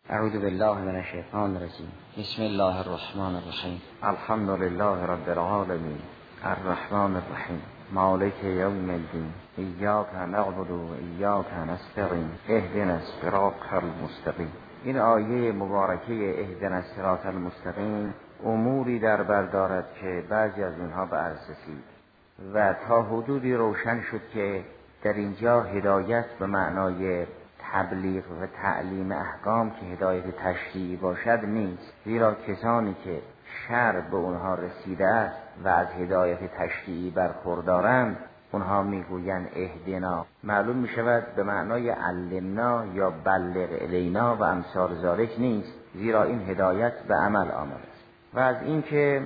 اعوذ بالله من الشیطان الرجیم. بسم الله الرحمن الرحیم. الحمد لله رب العالمین الرحمن الرحیم مالک یوم الدین ایاک نعبد و ایاک نستعین اهدنا الصراط المستقیم. این آیه مبارکه اهدنا الصراط المستقیم اموری در بر دارد که بعضی از اونها به عرض رسید و تا حدودی روشن شد که در اینجا هدایت به معنای تبلیغ و تعلیم احکام که هدایت تشریعی باشد نیست، زیرا کسانی که شرع به اونها رسیده است و از هدایت تشریعی برخوردارند اونها میگویند اهدنا. معلوم میشود به معنای علمنا یا بلغ الینا و امثال ذالک نیست، زیرا این هدایت به عمل آمده است. و از اینکه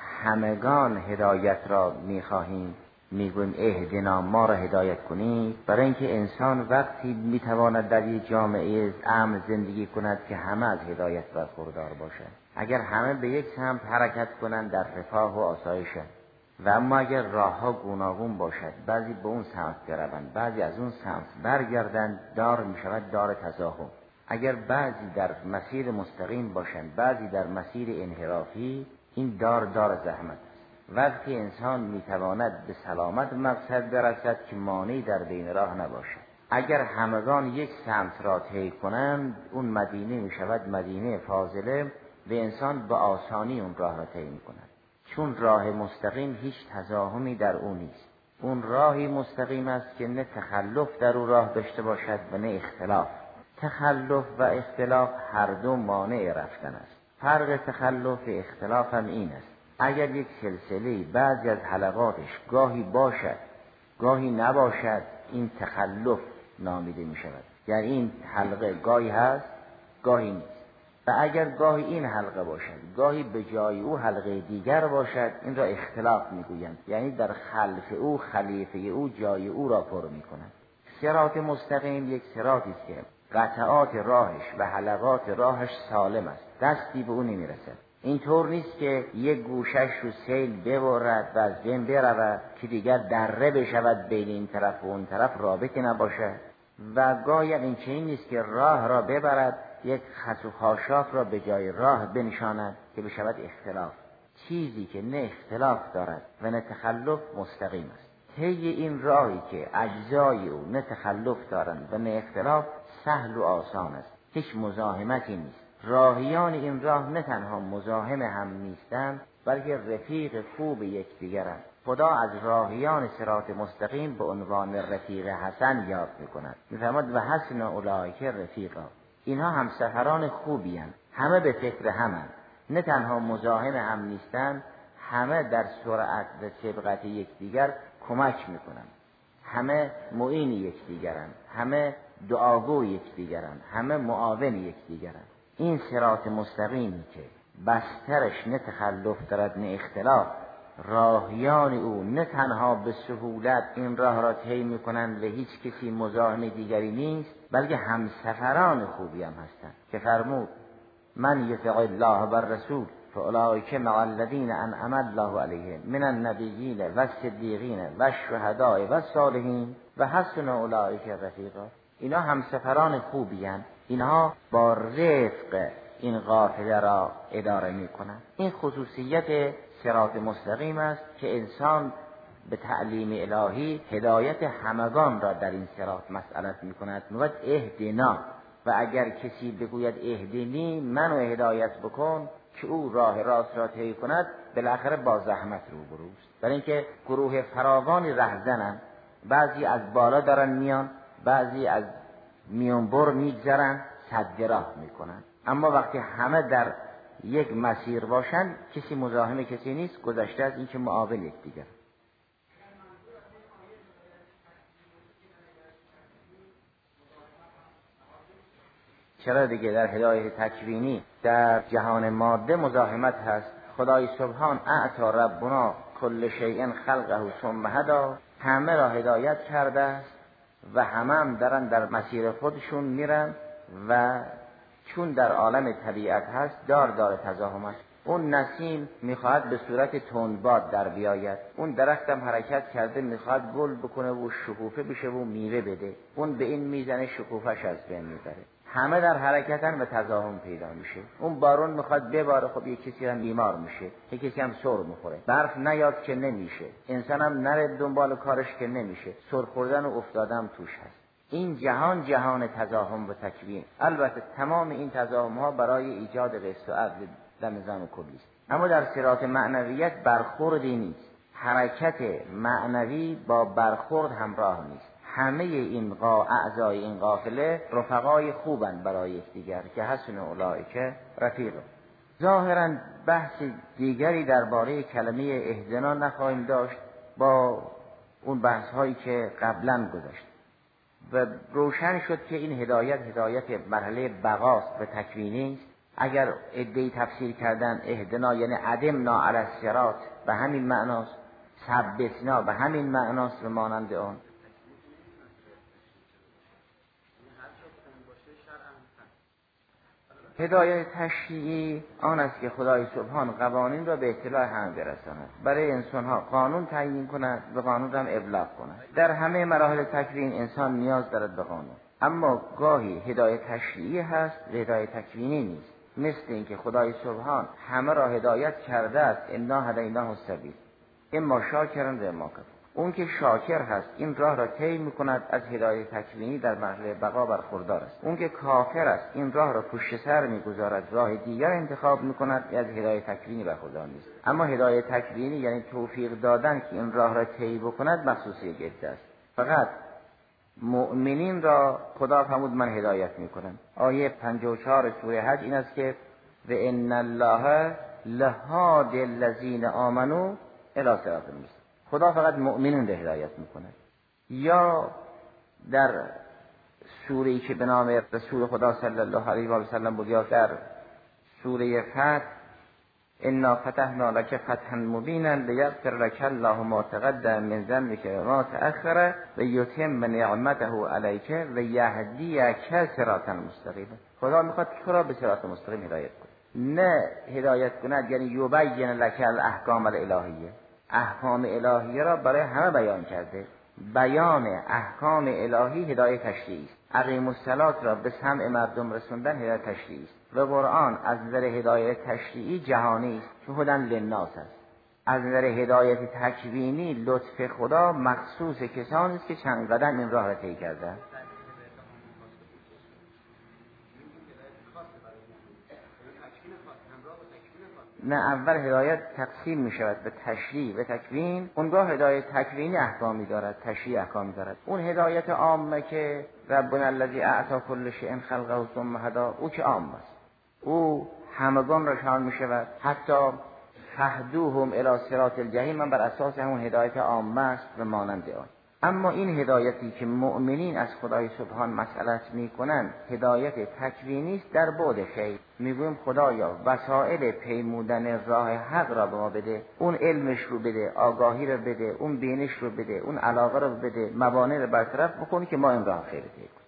همگان هدایت را میخواهیم میگویم اهدنا، ما را هدایت کنید، برای اینکه انسان وقتی میتواند در یک جامعه امن زندگی کند که همه از هدایت برخوردار باشند. اگر همه به یک سمت حرکت کنند در رفاه و آسایش، و اما اگر راهها گوناگون باشد، بعضی به اون سمت بروند بعضی از اون سمت برگردند، دار میشود دار تزاحم. اگر بعضی در مسیر مستقیم باشند بعضی در مسیر انحرافی، این دار زحمت. وقتی انسان میتواند به سلامت مقصد برسد که مانعی در بین راه نباشد. اگر همگان یک سمت را طی کنند، اون مدینه میشود مدینه فاضله و انسان به آسانی اون راه را طی میکند، چون راه مستقیم هیچ تزاحمی در اون نیست. اون راهی مستقیم است که نه تخلف در اون راه داشته باشد و نه اختلاف. تخلف و اختلاف هر دو مانع رفتن است. فرق تخلف و اختلاف هم این است: اگر یک سلسله بعضی از حلقاتش گاهی باشد گاهی نباشد، این تخلف نامیده می شود. یعنی این حلقه گاهی هست گاهی نیست. و اگر گاهی این حلقه باشد گاهی به جای او حلقه دیگر باشد، این را اختلاف می گویند. یعنی در خلف او خلیفه او جای او را پر می کنند. صراط مستقیم یک صراطی است که قطعات راهش و حلقات راهش سالم است، دستی به او نمی رسد. اینطور نیست که یک گوشش رو سیل ببرد و از بین برود که دیگر دره بشود بین این طرف و اون طرف رابطه نباشد. و گاهی این چنین نیست که راه را ببرد یک خس و خاشاک را به جای راه بنشاند که بشود اختلاف. چیزی که نه اختلاف دارد و نه تخلف مستقیم است. طی این راهی که اجزای او نه تخلف دارند و نه اختلاف سهل و آسان است، هیچ مزاحمتی نیست. راهیان این راه نه تنها مزاحم هم نیستند بلکه رفیق خوب یکدیگرند. خدا از راهیان صراط مستقیم به عنوان رفیق حسن یاد می‌کند. می‌فرماید و حسن اولئک رفیقا. اینها همسفران خوبی اند، همه به فکر همند، نه تنها مزاحم هم نیستند، همه در سرعت و سبقت یکدیگر کمک می‌کنند، همه معین یکدیگرند، همه دعاگو یکدیگرند، همه معاون یکدیگرند. این صراط مستقیمی که بسترش نه تخلف دارد نه اختلاف، راهیان او نه تنها به سهولت این راه را طی می‌کنند و هیچ کسی مزاحم دیگری نیست، بلکه همسفران خوبی هم هستند که فرمود من یطع الله و الرسول فاولئک مع الذین انعم الله علیهم من النبیین و الصدیقین و الشهداء و الصالحین و حسن اولئک رفیقا. اینا همسفران خوبی هستند، اینها با رفق این قافله را اداره می‌کنند. این خصوصیت صراط مستقیم است که انسان به تعلیم الهی هدایت همگان را در این صراط مسئلت می‌کند. میگوید اهدنا، و اگر کسی بگوید اهدنی، منو هدایت بکن، که او راه راست را طی کند، بالاخره با زحمت روبروست. برای اینکه گروه فراوانی رهزنند، بعضی از بالا دارن میان، بعضی از میانبر میگذرن، سد راه میکنن. اما وقتی همه در یک مسیر باشن، کسی مزاحم کسی نیست، گذشته از این که معاون یکدیگر. چرا دیگه در هدایت تکوینی در جهان ماده مزاحمت هست. خدای سبحان اعطا ربنا کل شیء خلقه ثم هدی، همه را هدایت کرده است و همه هم دارن در مسیر خودشون میرن و چون در عالم طبیعت هست دار تزاحم است. اون نسیم میخواهد به صورت تندباد در بیاید، اون درخت هم حرکت کرده میخواهد گل بکنه و شکوفه بشه و میوه بده، اون به این میزنه شکوفش از بین میبره. همه در حرکتن و تزاحم پیدا میشه. اون بارون میخواد بباره، خب یک کسی هم بیمار میشه، یک کسی هم سر میخوره. برف نیاد که نمیشه، انسان هم نره دنبال کارش که نمیشه، سر خوردن و افتادن توش هست. این جهان تزاحم و تکوین. البته تمام این تزاحم ها برای ایجاد قسط و عدل در نظام کلی است، اما در صراط معنویت برخوردی نیست. حرکت معنوی با برخورد همراه نیست. همه این اعضای این قافله رفقای خوبن برای یکدیگر که حسن اولئک رفیق. ظاهرا بحث دیگری درباره کلمه اهدنا نخواهیم داشت با اون بحث هایی که قبلا گذشت و روشن شد که این هدایت مرحله بقاست و تکوینی است. اگر عده‌ای تفسیر کردن اهدنا یعنی عدمنا علی الصراط به همین معناست، ثبتنا به همین معناست و مانند آن. هدایت تشریعی آن است که خدای سبحان قوانین را به اطلاع همه برساند، برای انسان ها قانون تعیین کند و قانون را هم ابلاغ کند. در همه مراحل تکوین انسان نیاز دارد به قانون، اما گاهی هدایت تشریعی هست و هدایت تکوینی نیست. مثل اینکه خدای سبحان همه را هدایت کرده است، انا هدیناه السبیل، اما شاکرا و اما کفور. اون که شاکر هست این راه را طی می‌کند، از هدایت تکوینی در مرحله بقا برخوردار است. اون که کافر است این راه را پشت سر می‌گذارد، راه دیگر انتخاب می‌کند، از هدایت تکوینی برخوردار نیست. اما هدایت تکوینی یعنی توفیق دادن که این راه را طی بکند مخصوص یک عده است. فقط مؤمنین را خدا فرمود من هدایت می‌کنم. آیه 54 سوره حج این است که و ان الله لهادی الذین آمنوا الی صراط مستقیم. خدا فقط مؤمنین را هدایت میکنه. یا در سوره‌ای که به نام رسول خدا صلی الله علیه و سلم بود، یا در سوره فتح انا فتحنا لك فتحا مبینا لیغفر لك الله ما تقدم من ذنبك و ما تأخر و یتم نعمته علیک و یهدیک صراطا مستقیما. خدا میخواد تو را به صراط مستقیم هدایت کنه، نه هدایت کند یعنی یبین لك الاحکام الالهیه. احکام الهیه را برای همه بیان کرده. بیان احکام الهی هدایت تشریعی است. اقیموا الصلاة را به سمع مردم رسوندن هدایت تشریعی است. و قرآن از نظر هدایت تشریعی جهانی است که هدی للناس است. از نظر هدایت تکوینی لطف خدا مخصوص کسانی است که چند قدم این راه را طی کردند. نه، اول هدایت تقسیم می شود به تشریع و تکوین. اونگاه هدایت تکوینی احکامی دارد، تشریع احکامی دارد. اون هدایت عامه که ربنا الذی اعطی کل شیء خلقه ثم هدی، او که عام است، او همگان را شامل می شود. حتی فهدوهم الی صراط الجحیم من بر اساس همون هدایت عامه است و مانند آن. اما این هدایتی که مؤمنین از خدای سبحان مسئلت میکنن هدایت تکوینی است در بعد خیر. میگویم خدایا وسایل پیمودن راه حق را به ما بده، اون علمش رو بده، آگاهی رو بده، اون بینش رو بده، اون علاقه رو بده، موانع رو برطرف بکنی که ما این راه خیر طی کنیم.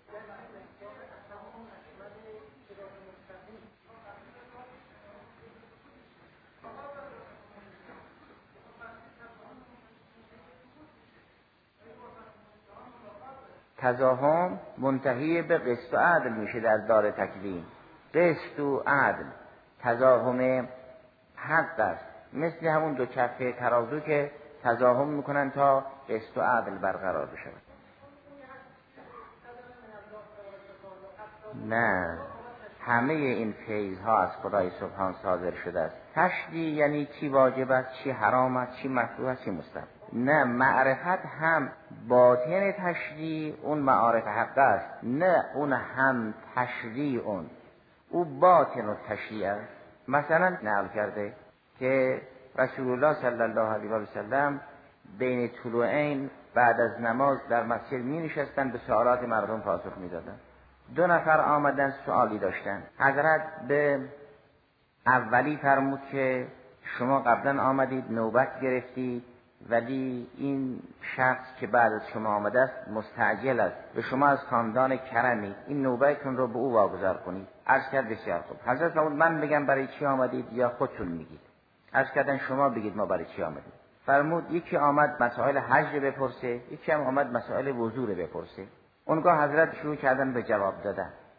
تزاحم منتهی به قسط و عدل میشه در دار تکوین. قسط و عدل تزاحم حق است، مثل همون دو کفه ترازو که تزاحم میکنن تا قسط و عدل برقرار بشه. نه، همه این فیضها از خدای سبحان صادر شده است. تشریع یعنی چی واجب است، چی حرام است، چی مکروه است، چی مستحب. نه، معرفت هم باطن تشریع اون معارف حق است، نه اون هم تشریع او باطن تشریع است. مثلا نقل کرده که رسول الله صلی الله علیه و سلم بین طلوعین بعد از نماز در مسجد می نشستن، به سوالات مردم پاسخ می دادن. دو نفر آمدن سوالی داشتن. حضرت به اولی فرمود که شما قبلا آمدید نوبت گرفتید، ولی این شخص که بعد از شما آمده است مستعجل است و شما از خاندان کرمی، این نوبتتون رو به او واگذار کنید. عرض کرد بسیار خوب. حضرت فرمود من بگم برای چی آمدید یا خودتون میگید؟ عرض کردن شما بگید ما برای چی آمدید. فرمود یکی آمد مسائل حج بپرسه، یکی هم آمد مسائل وضو بپرسه. اونگاه حضرت شروع کردن به جواب دادن.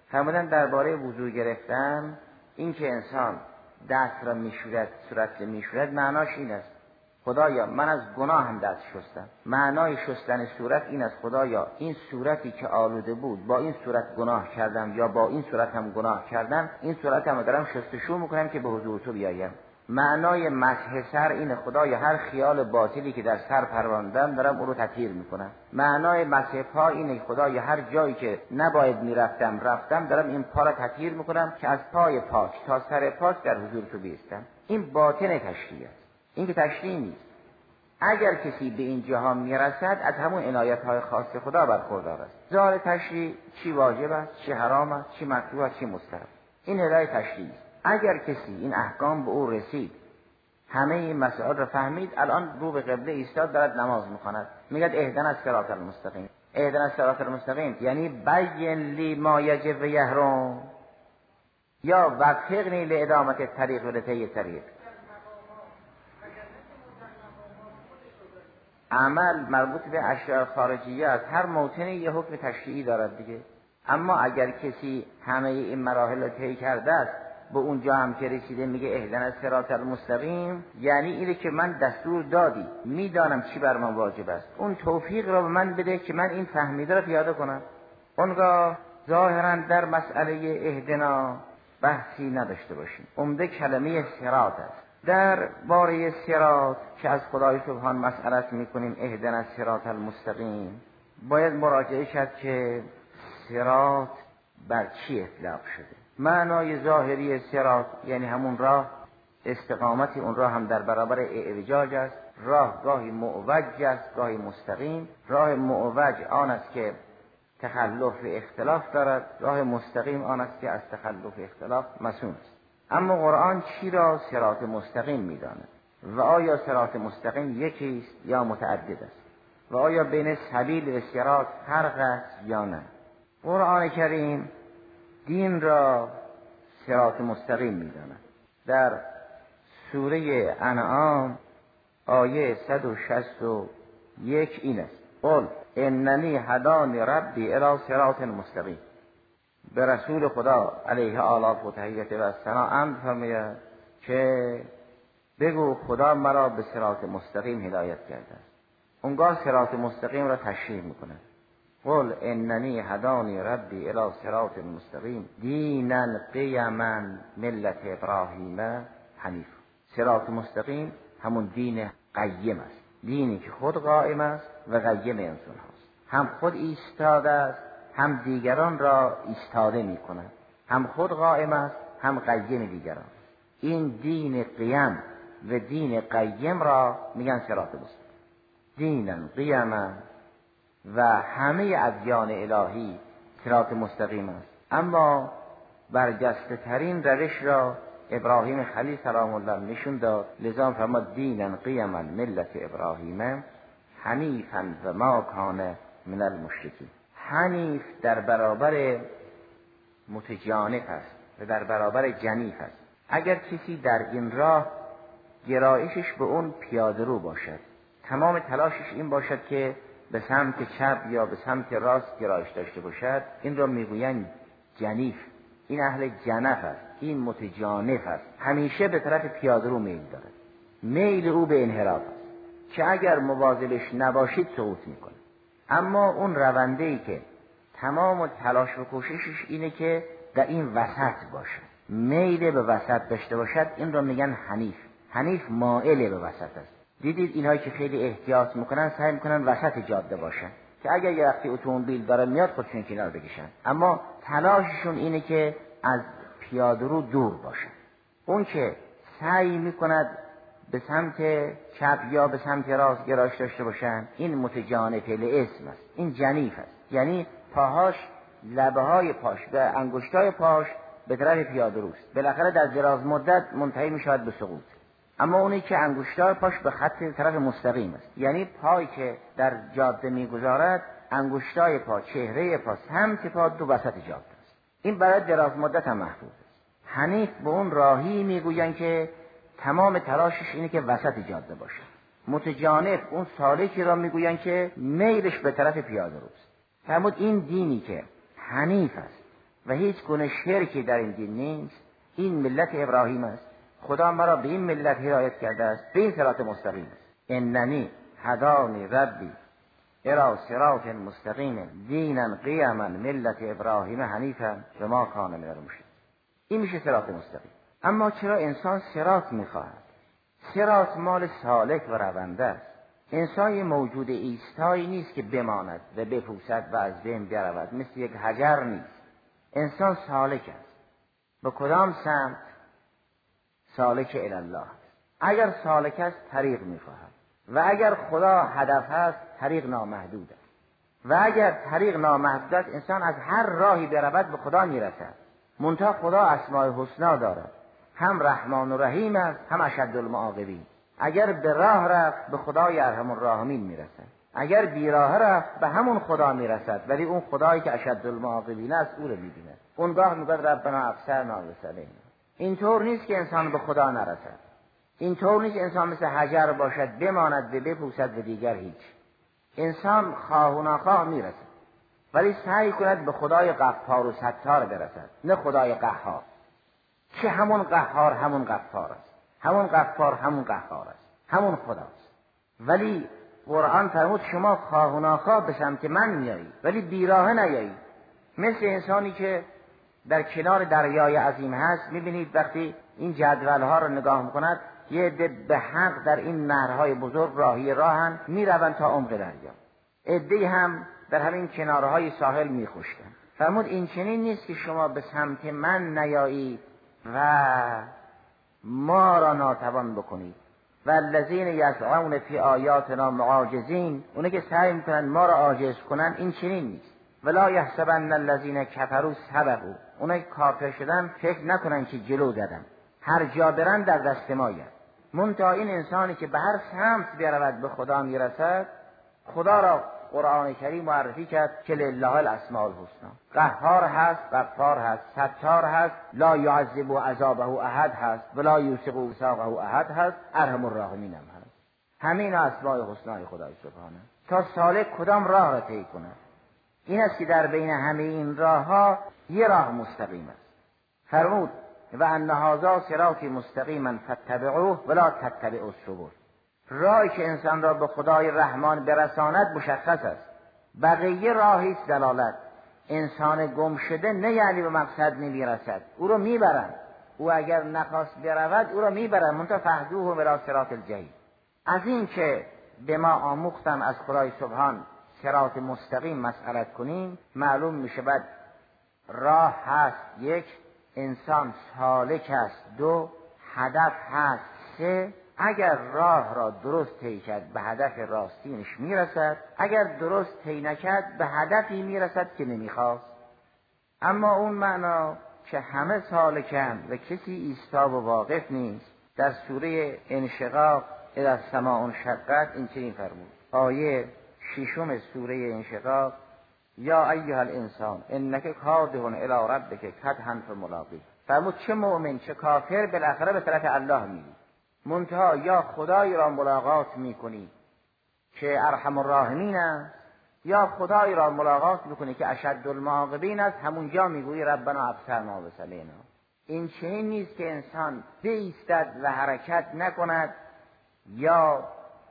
فرمودن درباره وضو گرفتن، این که انسان دست را میشورد، صورت را میشورد، معناش این است خدایا من از گناه هم دست شستم. معنای شستن صورت این است خدایا این صورتی که آلوده بود با این صورت گناه کردم یا با این صورت هم گناه کردم، این صورت هم دارم شستشو میکنم که به حضور تو بیایم. معنای مسح سر این خدایا هر خیال باطلی که در سر پروراندم دارم او رو تطهیر میکنم. معنای مسح پا اینه خدایا هر جایی که نباید میرفتم رفتم، دارم این پا را تطهیر میکنم که از پای پاک تا سر پاک در حضور تو بیستم. این باطن تشریع است، این که تشریع نیست. اگر کسی به این جهان میرسد از همون عنایت‌های خاص خدا برخوردار است. ظاهر تشریع چی واجب است، چی حرام است، چی مکروه است، چی مستحب، این هدایت تشریع است. اگر کسی این احکام به او رسید، همه این مسائل را فهمید، الان رو به قبله ایستاد دارد نماز میخواند، میگه اهدنا الصراط المستقیم. اهدنا الصراط المستقیم یعنی بین لی ما یجب و یحرم، یا وفقنی لادامت الطریق و لطی الطریق. عمل مربوط به اشیاء خارجیه است، هر موطنی یه حکم تشریعی دارد دیگه. اما اگر کسی همه این مراحل را طی کرده است، به اونجا هم که رسیده میگه اهدنا الصراط المستقیم، یعنی اینه که من دستور دادی، میدانم چی بر من واجب است، اون توفیق را به من بده که من این فهمیده را پیاده کنم. اونگاه ظاهرا در مسئله اهدنا بحثی نداشته باشیم. عمده کلمه صراط است. در باره صراط که از خدای سبحان مسئلت میکنیم اهدنا الصراط المستقیم، باید مراجعه شد که صراط بر چی اطلاق شده. معنای ظاهری صراط یعنی همون راه، استقامتی اون راه هم در برابر اعوجاج است. راه گاهی معوج است گاهی مستقیم. راه معوج آن است که تخلف اختلاف دارد، راه مستقیم آن است که از تخلف اختلاف مسون است. اما قرآن چی را صراط مستقیم می‌داند و آیا صراط مستقیم یکی است یا متعدد است و آیا بین سبیل و صراط فرق است یا نه؟ قرآن کریم دین را صراط مستقیم می‌داند. در سوره انعام آیه 161 این است: قل اننی هدانی ربی الی صراط مستقیم. به رسول خدا علیه آلاف و تحیت و ثنا امر فرماید که بگو خدا مرا به صراط مستقیم هدایت کرده است. اونگاه صراط مستقیم را تشریح میکنه. قل اننی هدانی ربی الی صراط مستقیم دینا قیما ملت ابراهیم حنیف. صراط مستقیم همون دین قیم است، دینی که خود قائم است و قیم انسان هاست. هم خود ایستاده است، هم دیگران را ایستاده می کند. هم خود قائم است، هم قیم دیگران. این دین قیم و دین قیم را میگن صراط مستقیم. دینا قیما و همه ادیان الهی صراط مستقیم است، اما برجسته ترین روش را ابراهیم خلیل سلام الله نشون داد. لذا فرمود دینا قیما ملت ابراهیم حنیفا و ما کان من المشرکین. حنیف در برابر متجانف است و در برابر جنیف است. اگر کسی در این راه گرایشش به اون پیاده رو باشد، تمام تلاشش این باشد که به سمت چپ یا به سمت راست گرایش داشته باشد، این را میگویند جنیف. این اهل جنف است، این متجانف است، همیشه به طرف پیاده رو میل دارد. میل او به انحراف است که اگر مواظبش نباشید سقوط میکنه. اما اون رونده‌ای که تمام تلاش و کوششش اینه که در این وسط باشه، میل به وسط داشته باشد، این را میگن حنیف. حنیف مائل به وسط است. دیدید اینهایی که خیلی احتیاط میکنن سعی میکنن وسط جاده باشن که اگر یه وقتی اتومبیل داره میاد خودشون کنار بکشن، اما تلاششون اینه که از پیاده رو دور باشن. اون که سعی میکند به سمت چپ یا به سمت راست گرایش داشته باشن، این متجانف الاسم است، این جنیف است. یعنی پاهاش، لبه های پاش و انگشتای پاش به طرف پیاده روست، بالاخره در دراز مدت منتهی میشود به سقوط. اما اونی که انگشتای پاش به خط طرف مستقیم است، یعنی پایی که در جاده میگذارد، انگشتای پا، چهره پا، سمت پا دو وسط جاده است. این برای دراز مدت هم محفوظ است. حنیف به اون راهی میگوین که تمام تلاشش اینه که وسط جاده باشه. متجانف اون سالکی را میگوین که میلش به طرف پیاده روست. فرمود این دینی که حنیف است و هیچ گونه شرکی در این دین نیست. این ملت ابراهیم است. خدا ما را به این ملت هدایت کرده است، به این صراط مستقیم است. اننی هدانی ربی الی صراط مستقیم دینا قیما ملت ابراهیم حنیفا و ما کان من المشرکین. این میشه صراط مستقیم. اما چرا انسان صراط میخواهد؟ صراط مال سالک و رونده است. انسان یه موجود ایستایی نیست که بماند و بپوسد و از بین برود، مثل یک حجر نیست. انسان سالک است. به کدام سمت؟ سالک الی الله. اگر سالک است طریق میخواهد و اگر خدا هدف است طریق نامحدود است و اگر طریق نامحدود است انسان از هر راهی برود به خدا میرسد. منتها خدا اسماء الحسنا دارد، هم رحمان و رحیم است هم اشد المعاقبین. اگر به راه رفت به خدای ارحم الراحمین میرسد، اگر بی راه رفت به همون خدا میرسد، ولی اون خدایی که اشد المعاقبین است او رو میبیند. اونگاه میگوید ربنا ابصرنا و بصرینا. اینطور نیست که انسان به خدا نرسد. اینطور نیست انسان مثل حجر باشد بماند و بپوسد و دیگر هیچ. انسان خواه و ناخواه میرسد، ولی سعی کند به خدای غفار و ستار برسد، نه خدای قهار که همون قهار همون غفار است، همون غفار همون قهار است، همون خداست. ولی قرآن فرمود شما خواه و ناخواه به سمت من میایی ولی بیراه نیایی. مثل انسانی که در کنار دریای عظیم هست، میبینید وقتی این جدولها رو نگاه میکند یه عده به حق در این نهرهای بزرگ راهی راهن، میروند تا عمق دریا، عده هم در همین کنارهای ساحل میخشکن. فرمود این چنین نیست که شما به سمت من نیایی و ما را ناتوان بکنید. و الذین یسعون فی آیاتنا معاجزین، اونه که سعی میکنن ما را عاجز کنن، این چنین نیست. ولا یحسبن الذین کفروا سبقوا، اونه کافر شدن فکر نکنن که جلو زدن، هر جا برن در دست ماید. منتها این انسانی که به هر سمت برود به خدا میرسد، خدا را قرآن کریم معرفی کرد که لله الاسماء الحسنا. قهار هست، غفار هست، ستار هست، لا یعذب عذابه احد هست، ولا یوثق وثاقه احد هست، ارحم الراحمین هم هست. همین اسماء حسنای خدای سبحانه. تا سالک کدام راه را طی کند؟ این است که در بین همه این راه ها یه راه مستقیم است. فرمود و ان هذا صراط مستقیما فاتبعوه ولا تتبعوا السبل. راهی که انسان را به خدای رحمان برساند مشخص است، بقیه راهی است دلالت. انسان گم شده نه یعنی به مقصد نمیرسد، او رو میبرند. او اگر نخواست برود او رو میبرند، منتها فهدوه الی صراط الجحیم. از این که به ما آموختن از خدای سبحان صراط مستقیم مسئلت کنیم، معلوم میشه بعد راه هست، یک، انسان سالک است، دو، هدف هست، سه، اگر راه را درست طی کرد به هدف راستینش میرسد، اگر درست طی نکرد به هدفی میرسد که نمیخواست. اما اون معنا که همه سالکن و کسی ایستا و واقف نیست، در سوره انشقاق اذا السماء انشقت این چنین فرمود، آیه 6 سوره انشقاق، یا ایها الانسان انک کادح الی ربک کدحا فملاقیه. فرمود چه مؤمن چه کافر بالاخره به طرف الله میری، منتها یا خدای را ملاقات میکنی که ارحم الراحمین است، یا خدای را ملاقات میکنی که اشد المعاقبین است، همونجا میگویی ربنا ابصرنا و بصرینا. این چنین نیست که انسان بایستد و حرکت نکند یا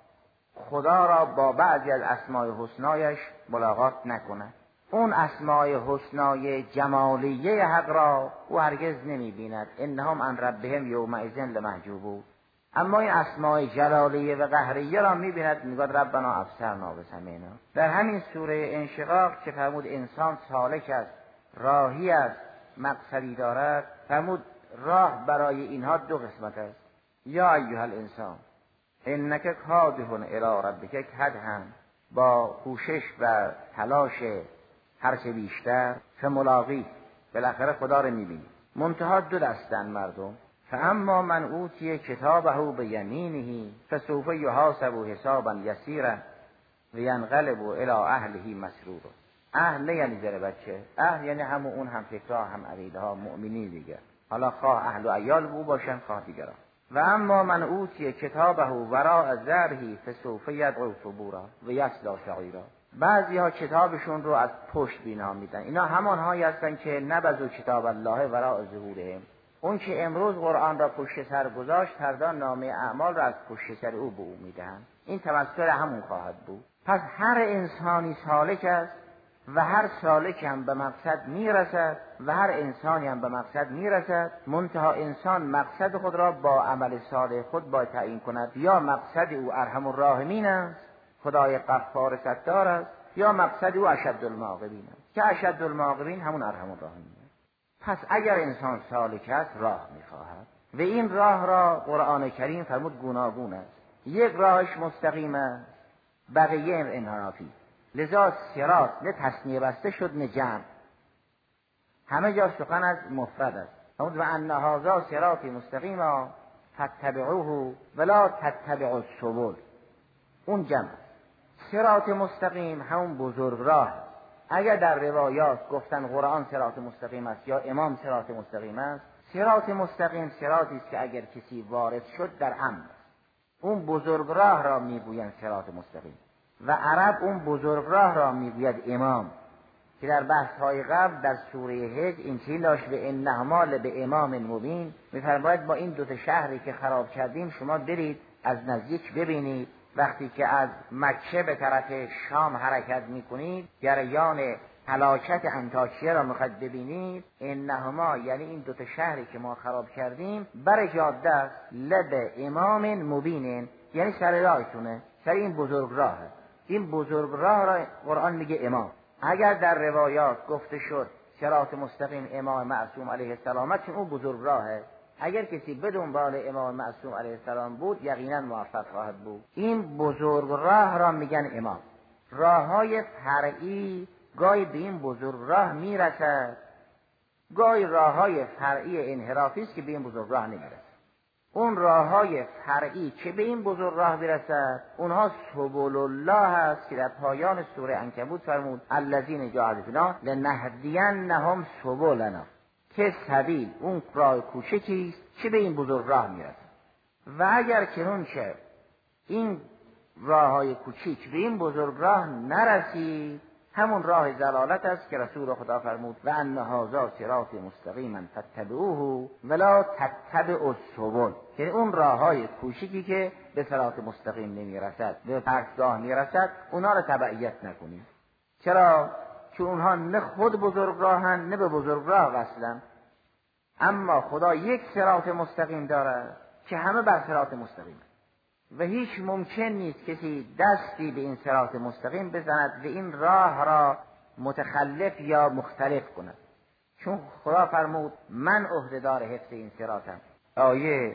خدا را با بعضی از اسماء حسنایش ملاقات نکند. اون اسماء حسنای جمالیه حق را او هرگز نمیبیند، انهم عن ربهم یومئذ لمحجوبون. اما این اسماء جلالیه و قهریه را میبیند، میگوید ربنا ابصرنا و سمعنا. در همین سوره انشقاق که فرمود انسان سالک است، راهی است، مقصدی دارد، فرمود راه برای اینها دو قسمت است. یا ایها الانسان انک کادح الی ربک کدحا، با کوشش و تلاش هرچه بیشتر، فملاقی، بالاخره خدا رو میبینی. منتها دو دستن مردم، فاما من اوتی کتابه بیمینه فسوف یحاسب حسابا یسیرا و ینقلب الی اهله مسرورا. اهل یعنی زیر بچه، اهل یعنی هم اون هم فکرها هم عقیده ها مؤمنین دیگه، حالا خواه اهل و عیال او باشن خواه دیگران. و اما من اوتی کتابه وراء ظهره فسوف یدعو ثبورا و یصلی سعیرا. بعضی ها کتابشون رو از پشت بینا میدن. اینا همانهایی هستن که نبذوا کتاب الله وراء ظهورهم. اون که امروز قرآن را پشت سر گذاشت، فردا نامه اعمال را از پشت سر او به او میدهند. این تمثل همون خواهد بود. پس هر انسانی سالک است و هر سالک هم به مقصد میرسد و هر انسانی هم به مقصد میرسد. منتها انسان مقصد خود را با عمل صالح خود باید تعیین کند. یا مقصد او ارحم الراحمین است، خدای غفار ستار است، یا مقصد او اشد المعاقبین است که اشد المعاقبین همون ارحم الراحمین است. پس اگر انسان سالک است راه میخواهد و این راه را قرآن کریم فرمود گوناگون است. یک راهش مستقیم است، بقیه انحرافی. لذا صراط نه تثنیه بسته شد نه جمع، همه جا سخن از مفرد است. فرمود و ان هذا صراطی مستقیما فاتبعوه ولا تتبعوا السبل. اون جمع. صراط مستقیم همون بزرگ راه. اگر در روایات گفتن قرآن صراط مستقیم است یا امام صراط مستقیم است، صراط مستقیم صراطی است که اگر کسی وارد شد در امن، اون بزرگ راه را میگویند صراط مستقیم. و عرب اون بزرگ راه را میگوید امام، که در بحث های قبل در سوره حج این چیز داشت به انهما به امام مبین. میفرماید با این دوتا شهری که خراب کردیم شما برید از نزدیک ببینید. وقتی که از مکه به طرف شام حرکت میکنید، جریان هلاکت انطاکیه را میخواید ببینید، انهما یعنی این دوتا شهری که ما خراب کردیم بر جاده است لب امام مبین، یعنی سر راهتونه، سر این بزرگ راه. این بزرگ راه را قرآن میگه امام. اگر در روایات گفته شد صراط مستقیم امام معصوم علیه السلام، چون اون بزرگ راهه، اگر کسی به دنبال امام معصوم علیه السلام بود یقینا موفق خواهد بود. این بزرگ راه را میگن امام. راههای فرعی گاهی به این بزرگ راه میرسد، گاهی راههای فرعی انحرافی است که به این بزرگ راه نمیرسد. اون راههای فرعی که به این بزرگ راه برسد اونها سبل الله است که در پایان سوره عنکبوت فرمود الذین جاهدوا فینا لنهدینهم سبلنا، که سبیل اون راه کوچکی است که به این بزرگ راه میرسد. و اگر کنون که این راههای کوچیک به این بزرگ راه نرسید، همون راه ضلالت است که رسول خدا فرمود و ان هذا صراط مستقیما فاتبعوه ولا تتبعوا السبل، یعنی اون راههای کوچیکی که به صراط مستقیم نمیرسد، به پرتگاه میرسد، اونا رو تبعیت نکنید. چرا؟ چون اونها نه خود بزرگ راهن نه به بزرگ راه وصلن. اما خدا یک صراط مستقیم دارد که همه بر صراط مستقیم و هیچ ممکن نیست کسی دستی به این صراط مستقیم بزند و این راه را متخلف یا مختلف کند، چون خدا فرمود من عهده‌دار حفظ این صراطم. آیه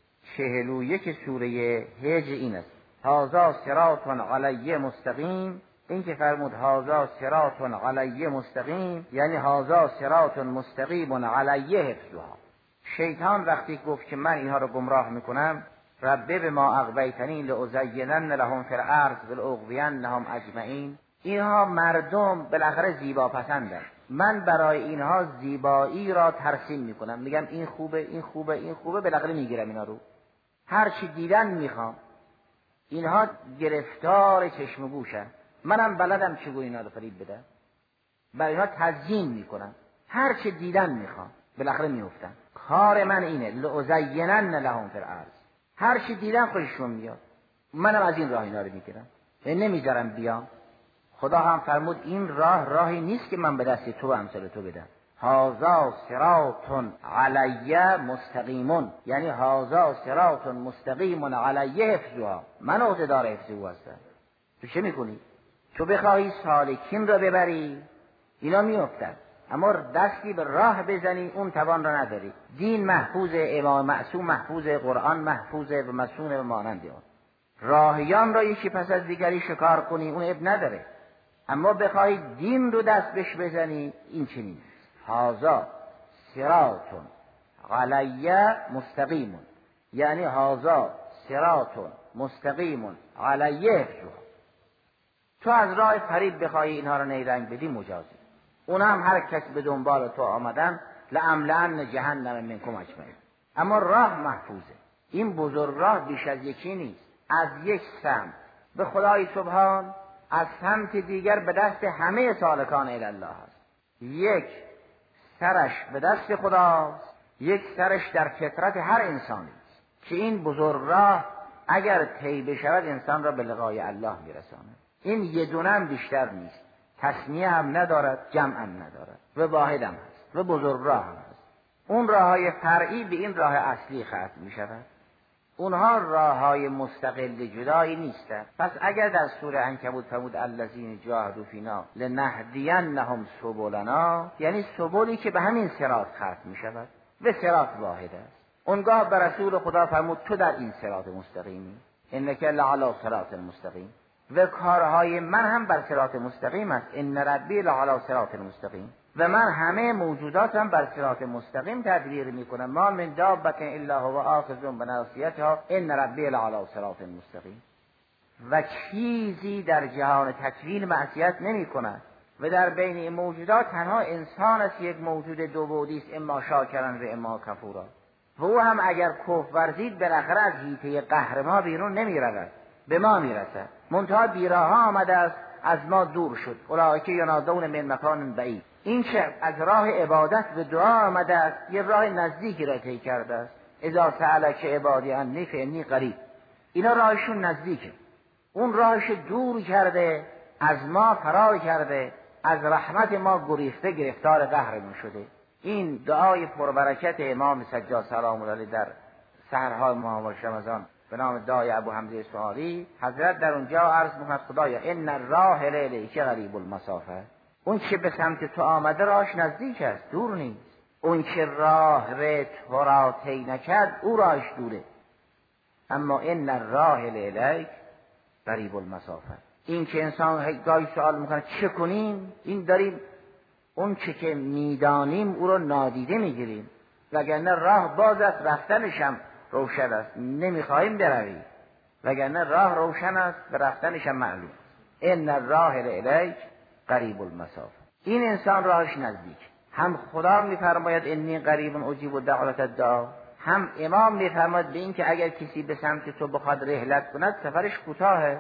41 سوره حج این است هذا صراط علی مستقیم. این که فرمود هذا صراط علی مستقیم یعنی هذا صراط مستقیم علی حفظها. شیطان وقتی گفت که من اینها رو گمراه میکنم، رب بما اغویتنی لازینن لهم فی الارض ولاغوینهم اجمعین، اینها مردم بالاخره زیبا پسندن، من برای اینها زیبایی را ترسیم میکنم، میگم این خوبه این خوبه این خوبه، بالاخره میگیرم اینا رو، هر چی دیدن میخوام. اینها گرفتار چشم و گوشن، منم بلدم چگونه اینا رو فریب بدم، برای اینها تزیین میکنم، هر چی دیدن میخوام، بالاخره میافتن. کار من اینه لازینن لهم فی الارض، هر چی دیدن خوششون میاد، منم از این راه اینا رو میگیرم و نمیذارم بیام. خدا هم فرمود این راه راهی نیست که من به دست تو و امثال تو بدم. هذا صراط علی مستقیم، یعنی هذا صراط مستقیم علی حفظها، من عهده‌دار حفظ او هستم. تو چه میکنی؟ تو بخواهی سالکین را ببری اینا میافتن، اما دستی به راه بزنی اون توان را نداری. دین محفوظ، امام معصوم محفوظ، قرآن محفوظ و مسئول و مانند اون. راهیان را یکی پس از دیگری شکار کنی اون اب نداره، اما بخوای دین رو دست بش بزنی این چنین است. هذا صراط علی مستقیم، یعنی هذا صراط مستقیم علی حفظها. تو از راه فریب بخوای اینها را نیرنگ بدی مجازی، اون هم هر کس به دنبال تو آمدن لأملأن جهنم منکم اجمعین. اما راه محفوظه. این بزرگ راه بیش از یکی نیست، از یک سمت به خدای سبحان از سمت دیگر به دست همه سالکان الی الله است. یک سرش به دست خداست، یک سرش در فطرت هر انسانی است که این بزرگ راه اگر طی بشود انسان را به لقای الله میرساند. این یه دونه هم بیشتر نیست، تسمیه هم ندارد، جمع هم ندارد و واحد هم هست و بزرگ راه هم هست. اون راههای فرعی به این راه اصلی ختم می شود. اونها راههای مستقل جدایی نیستند. پس اگر در سوره عنکبوت فرمود الذین جاهدوا فینا لنهدینهم سبلنا، یعنی سبلی که به همین صراط ختم می شود و صراط واحد است. اونگاه به رسول خدا فرمود تو در این صراط مستقیمی، انک لعلی صراط مستقیم، و کارهای من هم بر صراط مستقیم است، ان ربی لعلی صراط مستقیم، و من همه موجوداتم بر صراط مستقیم تدبیر میکنم. ما من دابة الا هو آخذ بناصیتها ان ربی لعلی صراط مستقیم. و چیزی در جهان تکوین معصیت نمی کند و در بین این موجودات تنها انسان است یک موجود دو بعدی است، اما شاکرا و اما کفورا، و او هم اگر کفر ورزید بالاخره از حیطه قهر ما بیرون نمی رود، به ما می رسد. منتها بیراها آمده است، از ما دور شد. اولئک ینادون من مکان بعید. این که از راه عبادت به دعا آمده است، یه راه نزدیکی را طی کرده است. اذا سألک عبادی عنی فانی قریب. اینا راهشون نزدیکه، اون راهش دور کرده، از ما فرار کرده، از رحمت ما گریخته، گرفتار قهرمون شده. این دعای پربرکت امام سجاد سلام الله علیه در سحرهای ماه رمضان به نام دعای ابو حمزه سوالی، حضرت در اونجا عرض می‌کند خدایا ان الراه الیک قریب المسافه. اون که به سمت تو آمده راهش نزدیک است، دور نیست. اون که راه تو را طی نکرد او راهش دوره. اما ان الراه الیک قریب المسافه. این که انسان گاهی سوال میکنه چه کنیم، این داریم اون چه که میدانیم او رو نادیده میگیریم، وگرنه راه باز است، رفتنش هم روشن است، نمیخواهیم برویم، وگرنه راه روشن است و رفتنش هم معلوم. ان الراه الیک قریب المسافه. این انسان راهش نزدیک. هم خدا میفرماید انی قریب اجیب دعوت الداع، هم امام میفرماید به این که اگر کسی به سمت تو بخواد رحلت کند سفرش کوتاهه.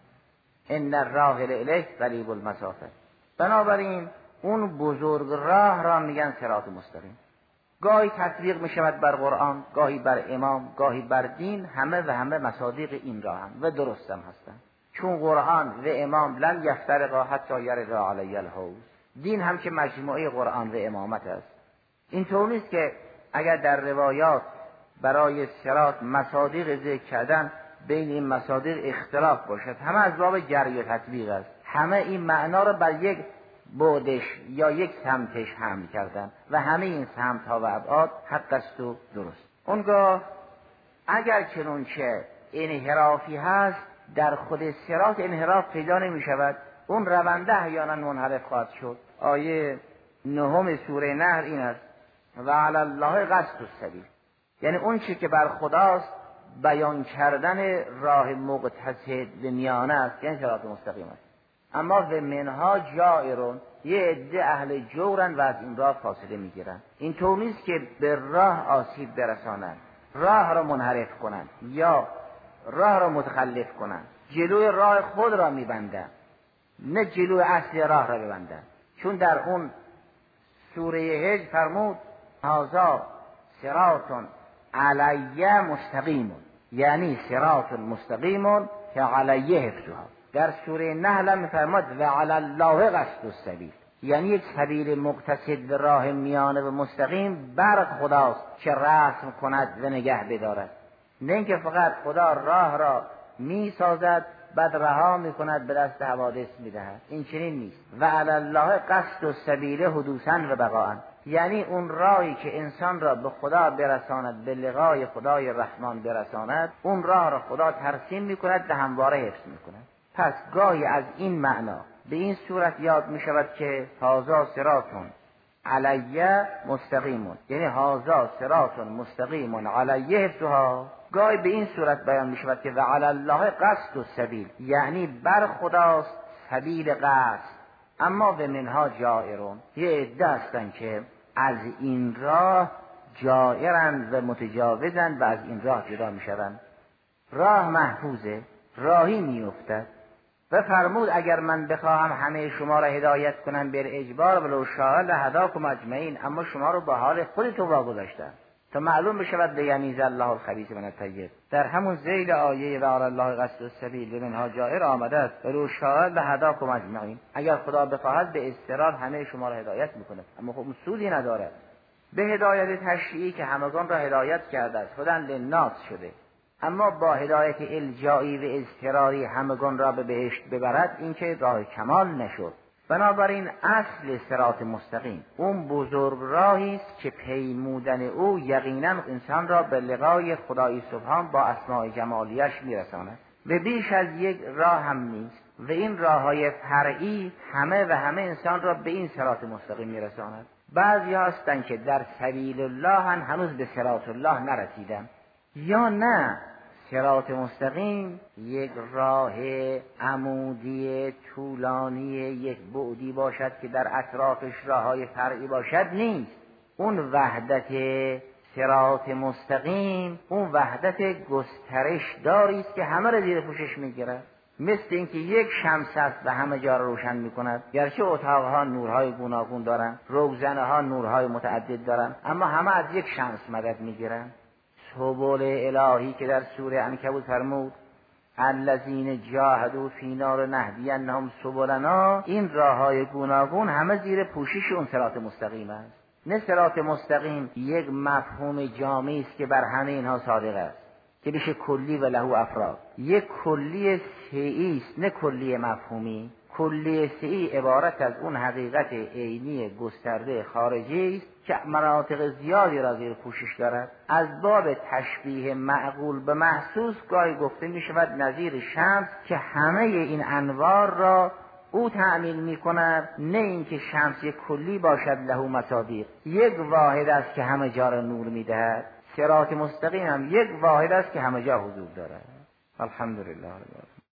ان الراه الیک قریب المسافه. بنابراین اون بزرگ راه را میگن صراط مستقیم. گاهی تطبیق میشود بر قرآن، گاهی بر امام، گاهی بر دین. همه و همه مصادیق این راه هم و درست هم هستن، چون قرآن و امام لن یفترقا حتی یردا علی الحوض. دین هم که مجموعه قرآن و امامت است. اینطور نیست که اگر در روایات برای صراط مصادیق ذکر کردن بین این مصادیق اختلاف باشد، همه از باب جری و تطبیق است. همه این معنا را بر یک بعدش یا یک سمتش حمل کردن و همه این سمت ها و ابعاد حق است و درست. اونگاه اگر چنانچه انحرافی هست در خود صراط انحراف پیدا نمی شود، اون رونده احیانا منحرف خواهد شد. آیه 9 سوره نحل این است و علی الله قصد السبیل، یعنی اون چی که بر خداست بیان کردن راه مقتصد به میانه است، یعنی صراط مستقیم است. اما و منها جائرون، یه عده اهل جورن و از این راه فاصله میگیرن. این طور نیست که به راه آسیب برسانن، راه را منحرف کنن یا راه را متخلف کنن، جلوی راه خود را میبندن، نه جلوی اصل راه را ببندن. چون در اون سوره هجر فرمود هذا صراط علیه مستقیم، یعنی صراط مستقیم که علیه حفظها. در سوره نحل میفرماد و علی الله قصد السبیل، یعنی یک سبیل مقتصد به راه میانه و مستقیم بر خداست که رسم کند و نگه بدارد، نه اینکه فقط خدا راه را میسازد بعد رها میکند به دست حوادث میدهد. این چنین نیست. و علی الله قصد السبیل حدوثا و بقاء، یعنی اون راهی که انسان را به خدا برساند، به لقای خدای رحمان برساند، اون راه را خدا ترسیم میکند و همواره حفظ میکند. پس گاهی از این معنا به این صورت یاد می شود که هذا صراط علیه مستقیم، یعنی هذا صراط مستقیم علیه حفظها. گاهی به این صورت بیان می شود که و علی الله قصد السبیل، یعنی بر خداست سبیل قصد. اما و منها جائرون، یه عده هستن که از این راه جائرند و متجاوزند و از این راه جدا می شوند. راه محفوظه، راهی می افتد، و فرمود اگر من بخواهم همه شما را هدایت کنم به اجبار ولو شاء لهداکم اجمعین، اما شما رو به حال خودتون واگذاشتم تا معلوم بشود لیمیز الله الخبیث من الطیب. در همون ذیل آیه و علی الله قصد السبیل منها جائر آمده است ولو شاء لهداکم اجمعین، اگر خدا بخواهد به اضطرار همه شما را هدایت میکنه، اما خب سودی نداره. به هدایت تشریعی که همگان را هدایت کرده است هدی للناس شده، اما با هدایت الجایی و اضطراری همگان را به بهشت ببرد، این که راه کمال نشد. بنابراین اصل صراط مستقیم اون بزرگ راهی است که پیمودن او یقینا انسان را به لقای خدای سبحان با اسماء جمالیش میرساند و بیش از یک راه هم نیست و این راههای فرعی همه انسان را به این صراط مستقیم میرساند. بعضی هستند که در سبیل الله هنوز به صراط الله نرسیدن، یا نه صراط مستقیم یک راه عمودی طولانی یک بعدی باشد که در اطرافش راههای فرعی باشد، نیست. اون وحدت صراط مستقیم اون وحدت گسترش داری است که همه را زیر پوشش میگیرد، مثل اینکه یک شمس است و همه جا را روشن میکند. گرچه اتاقها نورهای گوناگون دارند، روزنها نورهای متعدد دارند، اما همه از یک شمس مدد میگیرند. سبل الهی که در سوره عنکبوت فرمود الذین جاهدوا فینا لنهدینهم سبلنا، این راههای گوناگون همه زیر پوشش اون صراط مستقیم است. نه صراط مستقیم یک مفهوم جامعی است که بر همه اینها صادق است که بشه کلی و له افراد، یک کلی سعی است نه کلی مفهومی. کلی سعی عبارت از اون حقیقت عینی گسترده خارجی است که مناطق زیادی را زیر پوشش دارد. از باب تشبیه معقول به محسوس گاهی گفته می شود نظیر شمس که همه این انوار را او تعمیل می کند، نه اینکه شمس یک کلی باشد له مصابیح، یک واحد است که همه جا را نور می دهد. صراط مستقیم هم یک واحد است که همه جا حضور دارد. الحمدلله.